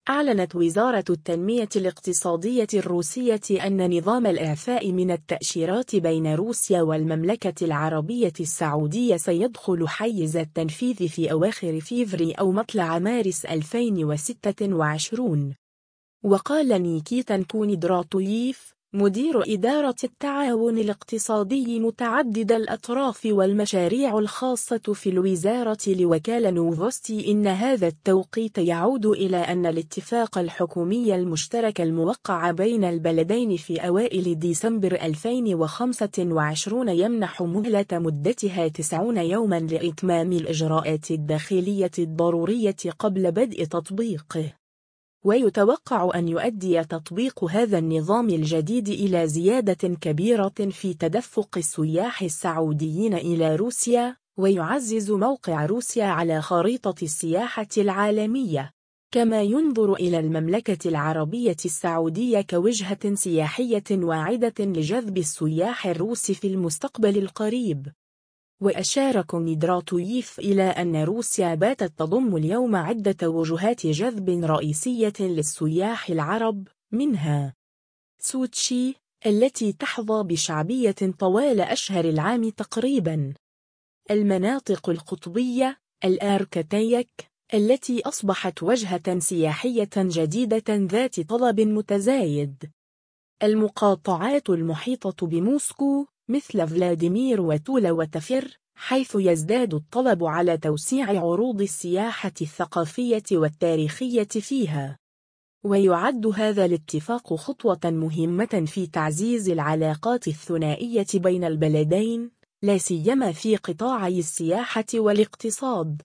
أعلنت وزارة التنمية الاقتصادية الروسية أن نظام الإعفاء من التأشيرات بين روسيا والمملكة العربية السعودية سيدخل حيز التنفيذ في أواخر فيفري أو مطلع مارس 2026. وقال نيكيتا كوندراتويف مدير إدارة التعاون الاقتصادي متعدد الأطراف والمشاريع الخاصة في الوزارة لوكالة نوفوستي إن هذا التوقيت يعود إلى أن الاتفاق الحكومي المشترك الموقع بين البلدين في أوائل ديسمبر 2025 يمنح مهلة مدتها 90 يوما لإتمام الإجراءات الداخلية الضرورية قبل بدء تطبيقه. ويتوقع أن يؤدي تطبيق هذا النظام الجديد إلى زيادة كبيرة في تدفق السياح السعوديين إلى روسيا، ويعزز موقع روسيا على خريطة السياحة العالمية، كما ينظر إلى المملكة العربية السعودية كوجهة سياحية واعدة لجذب السياح الروس في المستقبل القريب. وأشار كوندراتويف إلى أن روسيا باتت تضم اليوم عدة وجهات جذب رئيسية للسياح العرب، منها سوتشي التي تحظى بشعبية طوال أشهر العام تقريبا، المناطق القطبية، الآركتيك التي أصبحت وجهة سياحية جديدة ذات طلب متزايد، المقاطعات المحيطة بموسكو مثل فلاديمير وتولا وتفر، حيث يزداد الطلب على توسيع عروض السياحة الثقافية والتاريخية فيها. ويعد هذا الاتفاق خطوة مهمة في تعزيز العلاقات الثنائية بين البلدين، لا سيما في قطاعي السياحة والاقتصاد.